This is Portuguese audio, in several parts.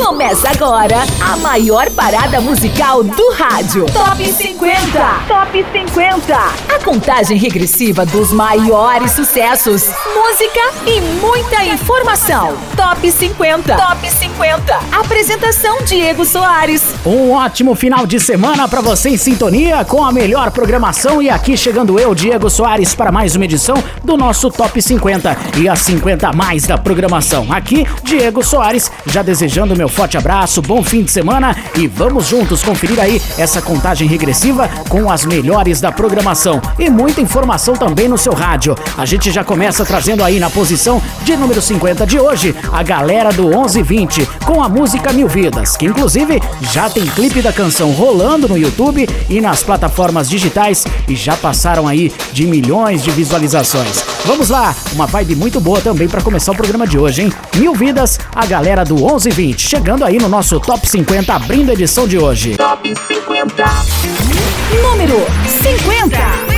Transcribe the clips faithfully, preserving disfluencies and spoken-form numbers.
Começa agora a maior parada musical do rádio. Top cinquenta. Top cinquenta. A contagem regressiva dos maiores sucessos, música e muita informação. Top cinquenta. Top cinquenta. Apresentação Diego Soares. Um ótimo final de semana para você em sintonia com a melhor programação. E aqui chegando eu, Diego Soares, para mais uma edição do nosso Top cinquenta e as cinquenta mais da programação. Aqui, Diego Soares, já desejando meu forte abraço, bom fim de semana e vamos juntos conferir aí essa contagem regressiva com as melhores da programação e muita informação também no seu rádio. A gente já começa trazendo aí na posição de número cinquenta de hoje a galera do onze vinte com a música Mil Vidas, que inclusive já tem clipe da canção rolando no YouTube e nas plataformas digitais e já passaram aí de milhões de visualizações. Vamos lá, uma vibe muito boa também para começar o programa de hoje, hein? Mil Vidas, a galera do onze vinte, chegando aí no nosso Top cinquenta, abrindo a edição de hoje. Top cinquenta. Número cinquenta.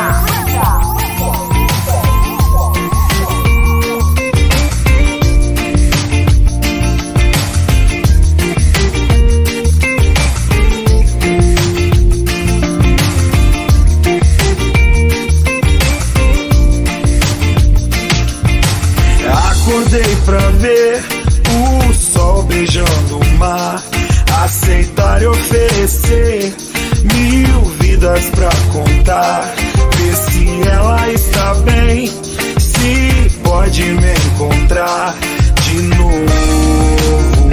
Acordei pra ver o sol beijando o mar, aceitar e oferecer mil vidas pra contar, ver se ela está bem, se pode me encontrar de novo.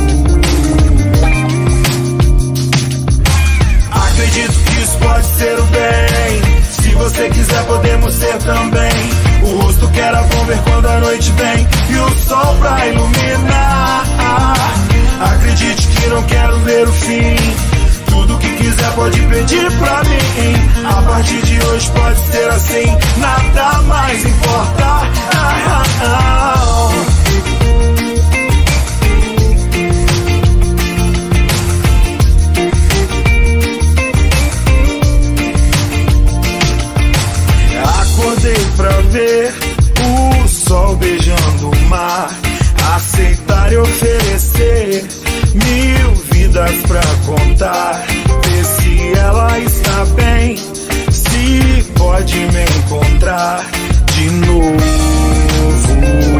Acredito que isso pode ser o bem, se você quiser podemos ser também. O rosto que era bom ver quando a noite vem e o sol pra iluminar. Acredite que não quero ver o fim, tudo que quiser pode pedir pra mim. A partir de hoje pode ser assim, nada mais importa. Acordei pra ver o sol beijando o mar, aceitar e oferecer mil vidas pra contar, ver se ela está bem, se pode me encontrar de novo.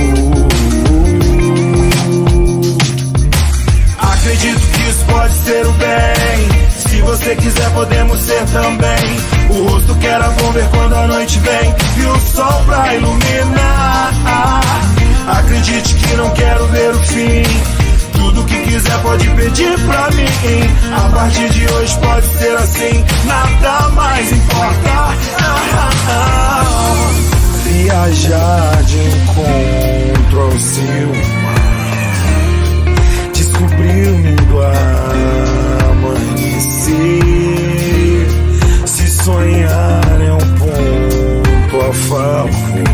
Acredito que isso pode ser o bem, se você quiser podemos ser também. O rosto que era bom ver quando a noite vem e o sol pra iluminar. Acredite que não quero ver o fim, tudo que quiser pode pedir pra mim. A partir de hoje pode ser assim, nada mais importa. Viajar de encontro ao seu mar, descobrir o mundo amanhecer, se sonhar é um ponto a favor.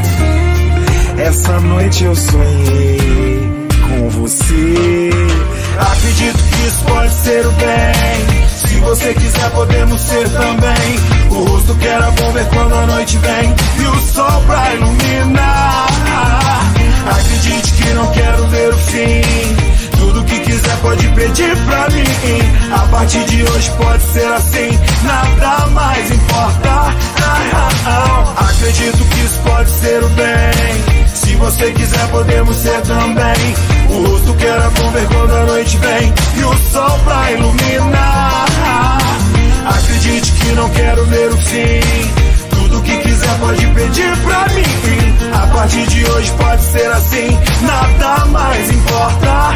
Essa noite eu sonhei com você. Acredito que isso pode ser o bem, se você quiser podemos ser também. O rosto que era bom ver quando a noite vem e o sol pra iluminar. Acredite que não quero ver o fim, tudo que quiser pode pedir pra mim. A partir de hoje pode ser assim, nada mais importa. Acredito que isso pode ser o bem, se você quiser podemos ser também. O rosto que era bom ver quando a noite vem e o sol pra iluminar. Acredite que não quero ver o fim, tudo que quiser pode pedir pra mim. A partir de hoje pode ser assim, nada mais importa.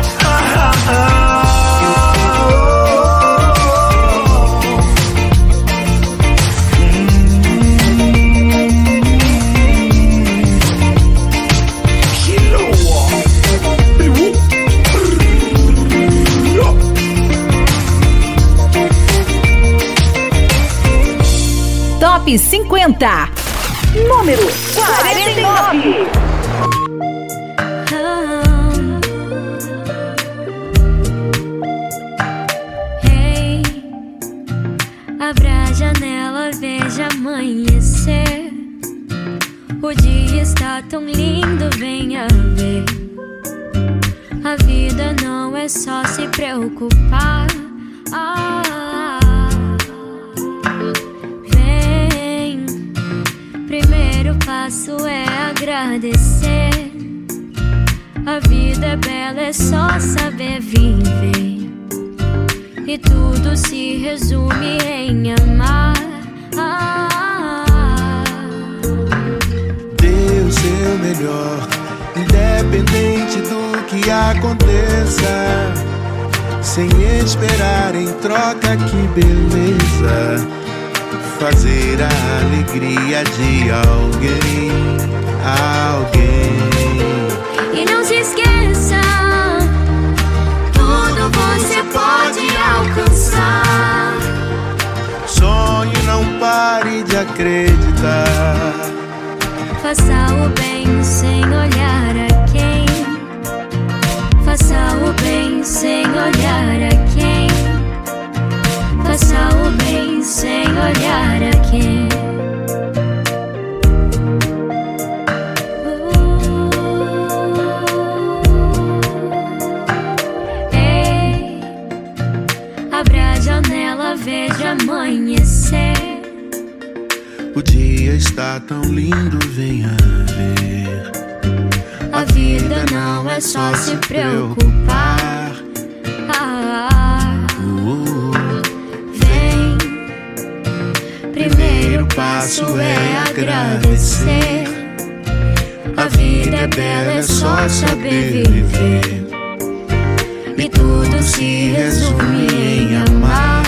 Top cinquenta. Número quarenta e nove. Hey, abra a janela, veja amanhecer. O dia está tão lindo, venha ver. A vida não é só se preocupar. Ah, vem, primeiro passo é agradecer. A vida é bela, é só saber viver. E tudo se resume em amar. Ah, dê o seu melhor, independente do que aconteça, sem esperar em troca, que beleza. Fazer a alegria de alguém, alguém. E não se esqueça, tudo você pode alcançar. Sonhe, não pare de acreditar. Faça o bem sem olhar a quem. Faça o bem sem olhar a quem. Faça o bem sem olhar a quem. Veja amanhecer. O dia está tão lindo, venha ver. A vida não é só se preocupar. Ah, uh, vem, primeiro passo é agradecer. A vida é bela, é só saber viver. E tudo se resume em amar.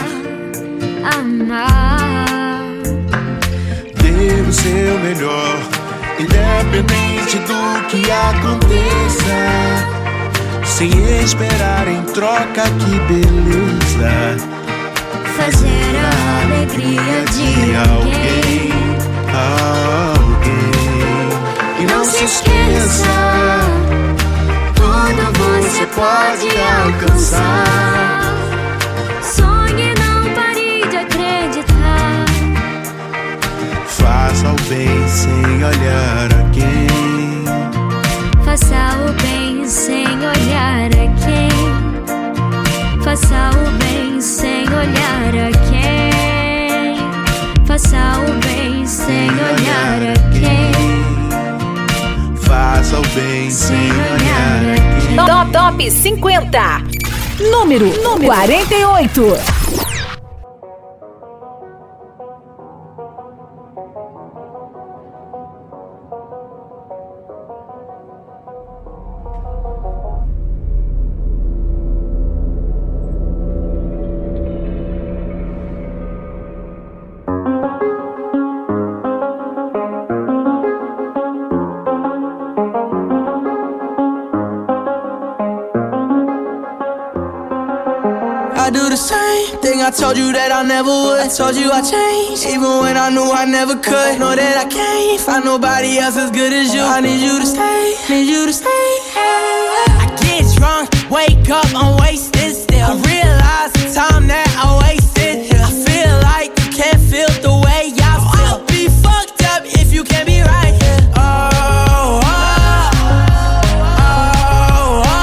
Amar. Dê o seu melhor, independente do que aconteça, sem esperar em troca, que beleza. Fazer a alegria de alguém, alguém. E não se esqueça, tudo você pode alcançar. Sonhe, não pare de acreditar. Faça o bem sem olhar a quem. Faça o bem sem olhar a quem. Faça o bem sem olhar a quem. Faça o bem sem olhar a quem. Faça o bem sem olhar a quem. Top, top cinquenta. Número, número quarenta e oito. I do the same thing I told you that I never would. I told you I changed, even when I knew I never could. Know that I can't find nobody else as good as you. I need you to stay, need you to stay. I get drunk, wake up, I'm wasted still. I realize the time that I wasted. I feel like you can't feel the way I feel. I'll be fucked up if you can't be right here. Oh, oh, oh, oh,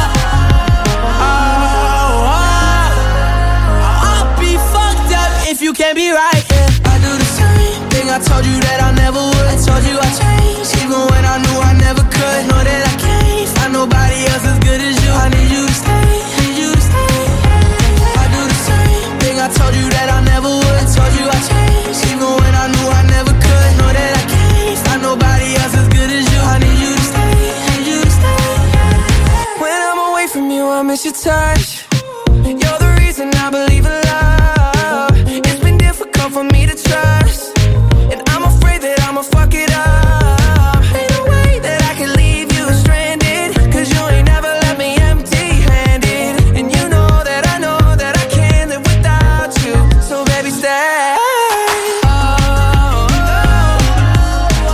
oh, oh. I'll be fucked up if you can't be right here. I do the same thing I told you that I never would. I told you I changed, even when I knew I never could. Know that I can't find nobody else as good as you. I need you to stay, need you to stay. I do the same thing I told you that I never would. I told you I changed, even when I knew I never could. Know that I can't find nobody else as good as you. I need you to stay, need you to stay. When I'm away from you, I miss your touch. You're the reason I believe in love. It's been difficult for me to trust, and I'm afraid that I'ma fuck it up. Ain't no way that I can leave you stranded, cause you ain't never left me empty-handed. And you know that I know that I can't live without you. So baby, stay. Oh, oh, oh,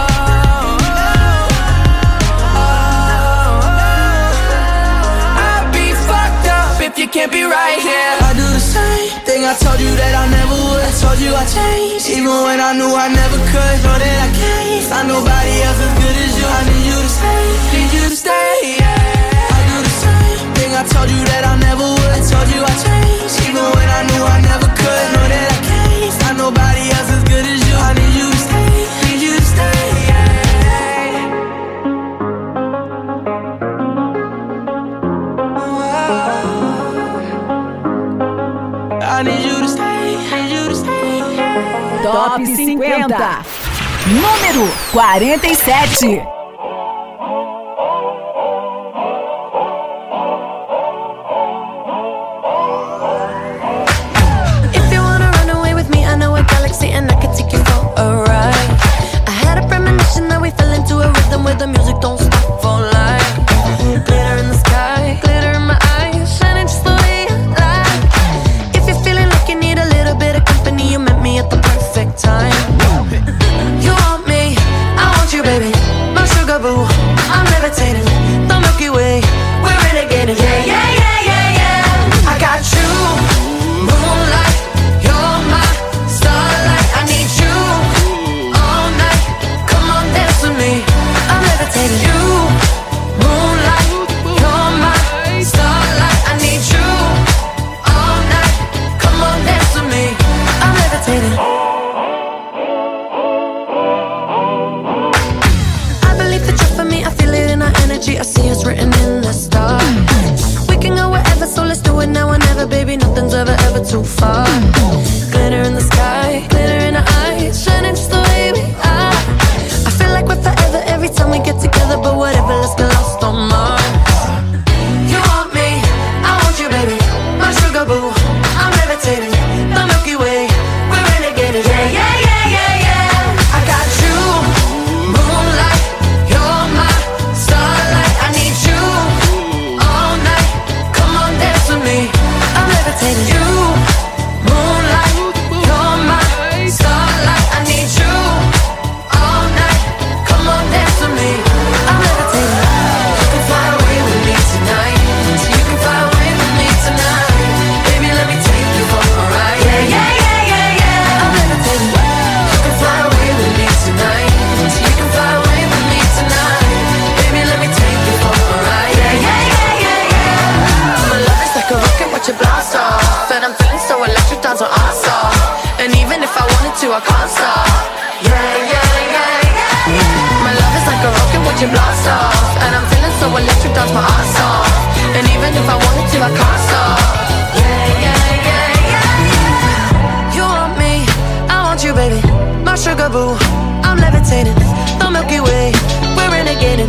oh, oh. I'd be fucked up if you can't be right here. I do the same thing I told you that I never would. I told you I changed, even when I knew I never could. Know that I can't find nobody else as good as you. I need you to stay, need you to stay. I do the same thing I everything I told you that I never would. Told you I changed, even when I knew I never could. Know that I can't find nobody else as good as you. I need you to stay, need you to stay, yeah. I need you to stay, need you to stay. Top cinquenta. Número quarenta e sete. If you wanna run away with me, I know a galaxy and I can take you for a ride. I had a premonition that we fell into a rhythm where the music don't stop for life. Glitter in the sky, glitter in my eyes, shining just the way I like. If you're feeling like you need a little bit of company, you met me at the perfect time. You want me, I want you, baby. My sugar boo, I'm levitating. The Milky Way, we're renegading. Yeah, yeah, yeah, yeah, yeah. I got you, moonlight. You're my starlight. I need you all night. Come on, dance with me. I'm levitating. You, moonlight. You're my starlight. I need you all night. Come on, dance with me. I'm levitating. I see us written in the stars. We can go wherever, so let's do it now or never, baby. Nothing's ever, ever too far. Glitter in the sky, glitter in our eyes, shining just the way we are. I feel like we're forever every time we get together, but whatever, let's get lost on Mars. You want me, I want you, baby. My sugar boo, I'm levitating. The Milky Way, we're renegading. Yeah, yeah, yeah, yeah, yeah. I got you, moonlight. You're my starlight. I need you all night. Come on, dance with me. I'm levitating. You, moonlight. You're my starlight. I need you all night. Come on, dance with me. I'm levitating. You can fly away with me tonight. You can fly away with me tonight. Baby, let me take you for a ride. Yeah, yeah, yeah, yeah, yeah. I'm levitating. You can fly away with me tonight. You can fly away with me tonight. Baby, let me take you for a ride. Yeah, yeah, yeah, yeah, yeah. My love is like a rocket, watch it blast off. And I'm feeling so electric, dance on our stop. And even if I wanted to, I can't stop. Yeah, yeah, yeah, yeah. My love is like a rocket, watch it blast off. And I'm feeling so electric, dance my ass off. And even if I wanted to, I can't stop. Yeah, yeah, yeah, yeah. You want me, I want you, baby. My sugar boo, I'm levitating. The Milky Way, we're renegading.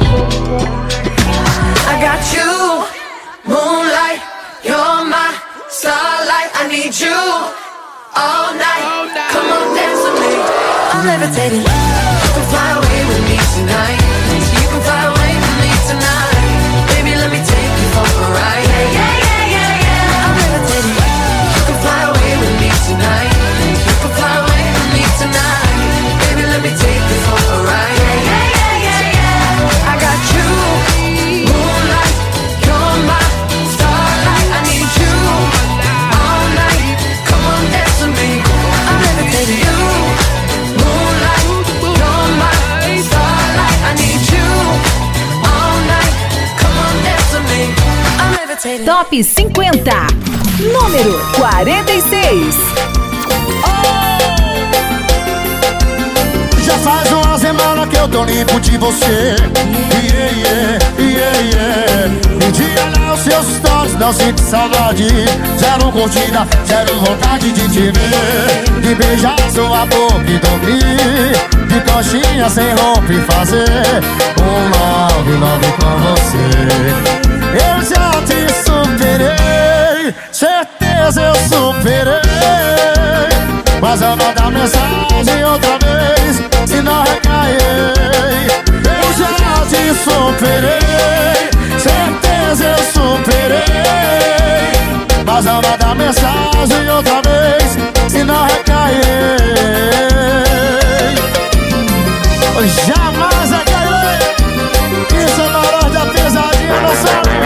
I got you, moonlight. You're my starlight. I need you all night. Come on, dance with me. I'm levitating. You can fly away with me tonight. You can fly away with me tonight. Baby, let me take you for a ride. Yeah, yeah, yeah, yeah, yeah. I'm levitating. You can fly away with me tonight. You can fly away with me tonight. Baby, let me take you for a ride. Yeah, yeah, yeah, yeah, yeah. I got you, moonlight. You're my starlight. I need you all night. Come on, dance with me. I'm levitating. You, moonlight. You're my starlight. I need you all night. Come on, dance with me. I'm levitating. Top cinquenta. Número quarenta e seis. Já faz uma semana que eu tô limpo de você. Yeah, yeah, yeah, yeah. Um dia lá os seus stories, não sinto saudade. Zero curtida, zero vontade de te ver. De beijar sua boca e dormir. De coxinha sem roupa e fazer um love, love com você. Eu já te superei, certeza eu superei. Mas eu vou dar mensagem outra vez, se não recair. Eu já te superei, certeza eu superei. Mas eu vou dar mensagem outra vez, se não recair. Jamais recairei. Isso é na hora da pesadinha, não sabe?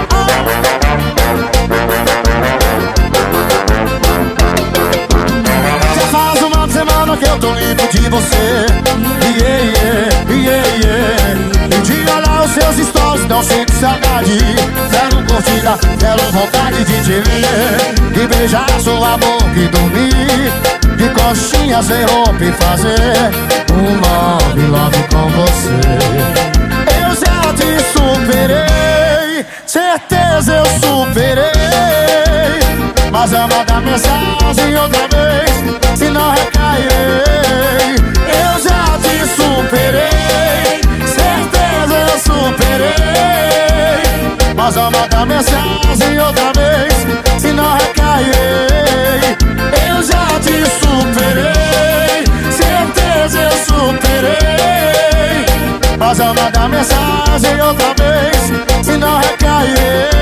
Já faz uma semana que eu tô limpo de você. Yeah, yeah, yeah, yeah. Um dia lá os seus stories, não sinto saudade. Zero curtida, quero vontade de te ver, e beijar sua boca e dormir, de coxinha sem roupa e fazer um love, love com você. Eu já te superei, certeza eu superei, mas eu mandar mensagem outra vez, se não recairei. Eu já te superei, certeza eu superei, mas eu mandar mensagem outra vez, se não recairei. Eu já te superei, certeza eu superei, mas eu mandar mensagem outra vez, se não recairei.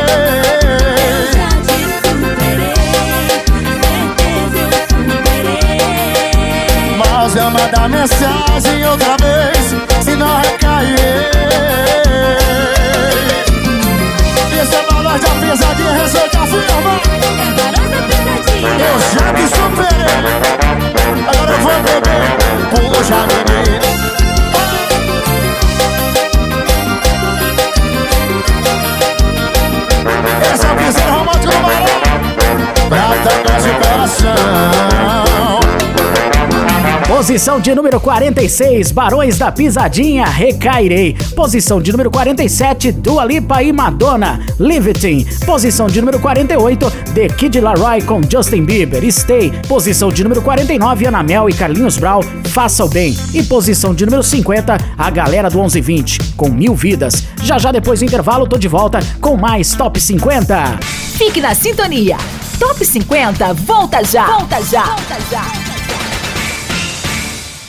Mas eu mandar mensagem outra vez, se não recairei. Esse é o nós da pisadinha, receita firma. Eu já te superei, agora eu vou beber. Puxa, menina. Esse é o piseiro romântico do Barão, prata, gosto de coração. Posição de número quarenta e seis, Barões da Pisadinha, Recairei. Posição de número quarenta e sete, Dua Lipa e Madonna, Levitin. Posição de número quarenta e oito, The Kid Laroi com Justin Bieber, Stay. Posição de número quarenta e nove, Ana Mel e Carlinhos Brown, Faça o Bem. E posição de número cinquenta, a galera do onze vinte, com Mil Vidas. Já já depois do intervalo, tô de volta com mais Top cinquenta. Fique na sintonia. Top cinquenta, volta já. Volta já. Volta já.